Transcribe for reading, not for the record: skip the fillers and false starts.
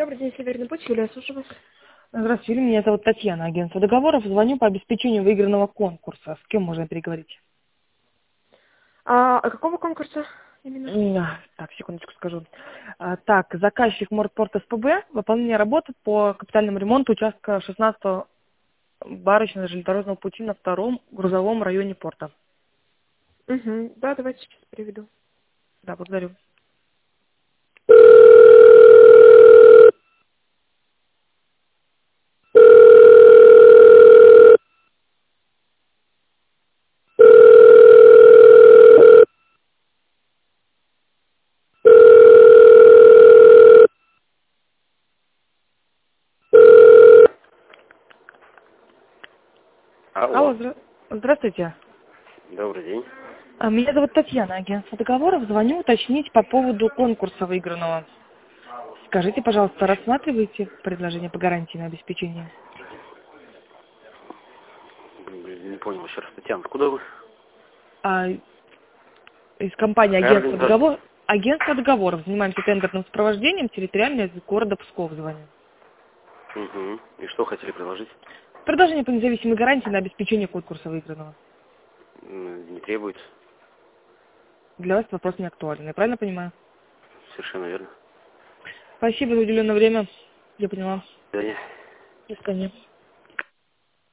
Добрый день, Северный путь, Юлия, слушаю вас. Здравствуйте, меня зовут Татьяна, агентство договоров. Звоню по обеспечению выигранного конкурса. С кем можно переговорить? А какого конкурса именно? Так, секундочку скажу. Так, заказчик Мордпорт СПБ, выполнение работы по капитальному ремонту участка 16-го барочного железнодорожного пути на втором грузовом районе порта. Угу. Да, давайте сейчас приведу. Да, благодарю. Алло, Алло, здравствуйте. добрый день. Меня зовут Татьяна, агентство договоров. Звоню уточнить по поводу конкурса выигранного. Скажите, пожалуйста, рассматриваете предложение по гарантии на обеспечение? Не понял еще раз, Татьяна, откуда вы? Из компании Какая организация? Агентство договоров. Занимаемся тендерным сопровождением, территориальной из города Псков звоню. Угу. И что хотели предложить? Предложение по независимой гарантии на обеспечение конкурса выигранного. Не требуется. Для вас вопрос не актуален, я правильно понимаю? Совершенно верно. Спасибо за уделенное время. Я поняла. Да, До свидания.